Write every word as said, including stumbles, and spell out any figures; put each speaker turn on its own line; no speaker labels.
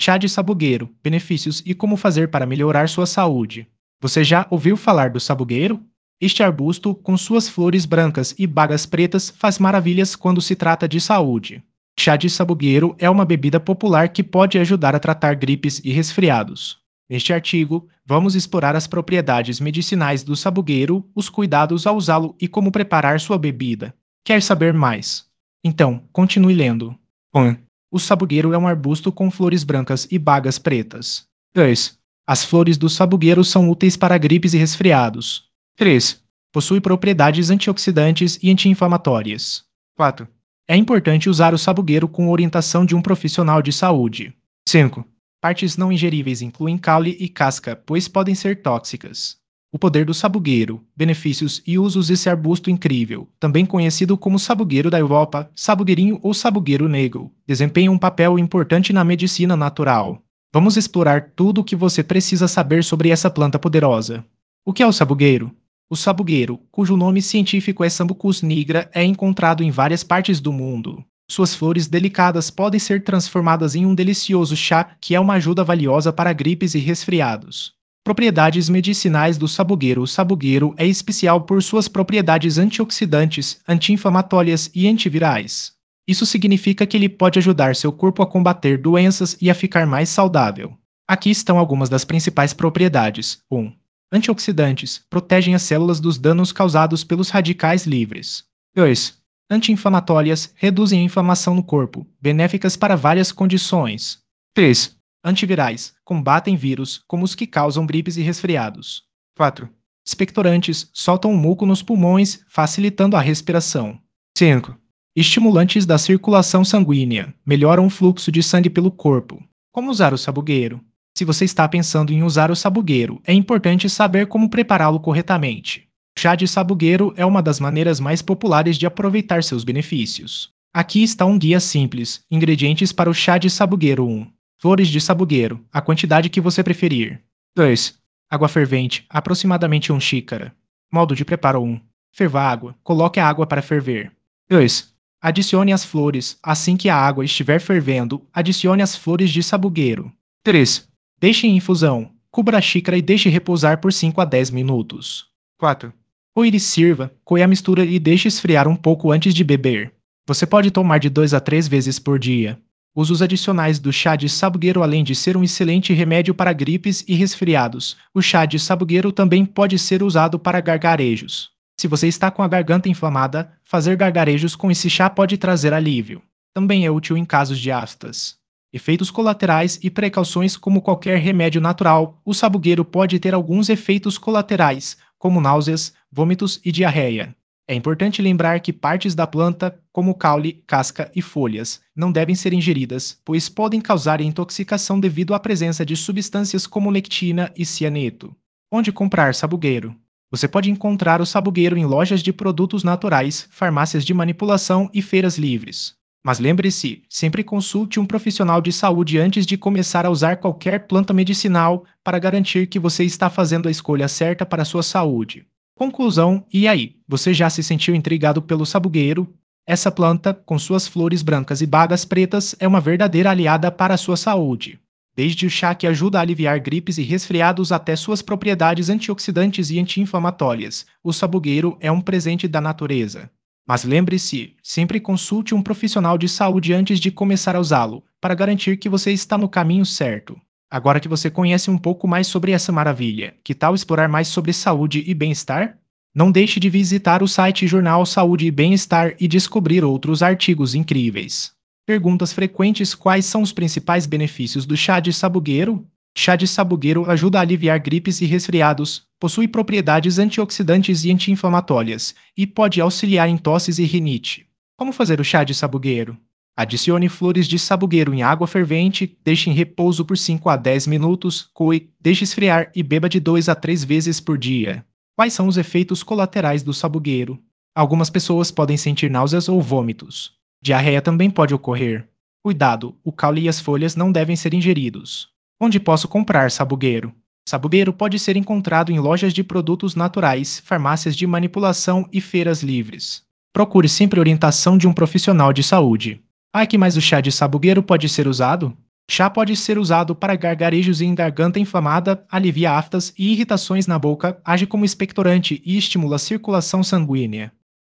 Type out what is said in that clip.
Chá de sabugueiro, benefícios e como fazer para melhorar sua saúde. Você já ouviu falar do sabugueiro? Este arbusto, com suas flores brancas e bagas pretas, faz maravilhas quando se trata de saúde. Chá de sabugueiro é uma bebida popular que pode ajudar a tratar gripes e resfriados. Neste artigo, vamos explorar as propriedades medicinais do sabugueiro, os cuidados ao usá-lo e como preparar sua bebida. Quer saber mais? Então, continue lendo. um. O sabugueiro é um arbusto com flores brancas e bagas pretas. dois. As flores do sabugueiro são úteis para gripes e resfriados. três. Possui propriedades antioxidantes e anti-inflamatórias. quatro. É importante usar o sabugueiro com orientação de um profissional de saúde. cinco. Partes não ingeríveis incluem caule e casca, pois podem ser tóxicas. O poder do sabugueiro, benefícios e usos desse arbusto incrível, também conhecido como sabugueiro da Europa, sabugueirinho ou sabugueiro negro, desempenha um papel importante na medicina natural. Vamos explorar tudo o que você precisa saber sobre essa planta poderosa. O que é o sabugueiro? O sabugueiro, cujo nome científico é Sambucus nigra, é encontrado em várias partes do mundo. Suas flores delicadas podem ser transformadas em um delicioso chá que é uma ajuda valiosa para gripes e resfriados. Propriedades medicinais do sabugueiro. O sabugueiro é especial por suas propriedades antioxidantes, anti-inflamatórias e antivirais. Isso significa que ele pode ajudar seu corpo a combater doenças e a ficar mais saudável. Aqui estão algumas das principais propriedades. um. Antioxidantes. Protegem as células dos danos causados pelos radicais livres. dois. Anti-inflamatórias. Reduzem a inflamação no corpo, benéficas para várias condições. três. Antivirais. Combatem vírus, como os que causam gripes e resfriados. quatro. Expectorantes. Soltam o muco nos pulmões, facilitando a respiração. cinco. Estimulantes da circulação sanguínea. Melhoram o fluxo de sangue pelo corpo. Como usar o sabugueiro? Se você está pensando em usar o sabugueiro, é importante saber como prepará-lo corretamente. O chá de sabugueiro é uma das maneiras mais populares de aproveitar seus benefícios. Aqui está um guia simples. Ingredientes para o chá de sabugueiro. um. Flores de sabugueiro, a quantidade que você preferir. dois. Água fervente, aproximadamente uma xícara. Modo de preparo. um. Ferva a água, coloque a água para ferver. dois. Adicione as flores, assim que a água estiver fervendo, adicione as flores de sabugueiro. três. Deixe em infusão, cubra a xícara e deixe repousar por cinco a dez minutos. quatro. Coe e sirva, coe a mistura e deixe esfriar um pouco antes de beber. Você pode tomar de duas a três vezes por dia. Usos adicionais do chá de sabugueiro. Além de ser um excelente remédio para gripes e resfriados, o chá de sabugueiro também pode ser usado para gargarejos. Se você está com a garganta inflamada, fazer gargarejos com esse chá pode trazer alívio. Também é útil em casos de aftas. Efeitos colaterais e precauções. Como qualquer remédio natural, o sabugueiro pode ter alguns efeitos colaterais, como náuseas, vômitos e diarreia. É importante lembrar que partes da planta, como caule, casca e folhas, não devem ser ingeridas, pois podem causar intoxicação devido à presença de substâncias como lectina e cianeto. Onde comprar sabugueiro? Você pode encontrar o sabugueiro em lojas de produtos naturais, farmácias de manipulação e feiras livres. Mas lembre-se, sempre consulte um profissional de saúde antes de começar a usar qualquer planta medicinal para garantir que você está fazendo a escolha certa para a sua saúde. Conclusão, e aí, você já se sentiu intrigado pelo sabugueiro? Essa planta, com suas flores brancas e bagas pretas, é uma verdadeira aliada para a sua saúde. Desde o chá que ajuda a aliviar gripes e resfriados até suas propriedades antioxidantes e anti-inflamatórias, o sabugueiro é um presente da natureza. Mas lembre-se, sempre consulte um profissional de saúde antes de começar a usá-lo, para garantir que você está no caminho certo. Agora que você conhece um pouco mais sobre essa maravilha, que tal explorar mais sobre saúde e bem-estar? Não deixe de visitar o site Jornal Saúde e Bem-Estar e descobrir outros artigos incríveis. Perguntas frequentes: quais são os principais benefícios do chá de sabugueiro? Chá de sabugueiro ajuda a aliviar gripes e resfriados, possui propriedades antioxidantes e anti-inflamatórias, e pode auxiliar em tosses e rinite. Como fazer o chá de sabugueiro? Adicione flores de sabugueiro em água fervente, deixe em repouso por cinco a dez minutos, coe, deixe esfriar e beba de duas a três vezes por dia. Quais são os efeitos colaterais do sabugueiro? Algumas pessoas podem sentir náuseas ou vômitos. Diarreia também pode ocorrer. Cuidado, o caule e as folhas não devem ser ingeridos. Onde posso comprar sabugueiro? Sabugueiro pode ser encontrado em lojas de produtos naturais, farmácias de manipulação e feiras livres. Procure sempre orientação de um profissional de saúde. Ah, que mais o chá de sabugueiro pode ser usado? Chá pode ser usado para gargarejos em garganta inflamada, alivia aftas e irritações na boca, age como expectorante e estimula a circulação sanguínea.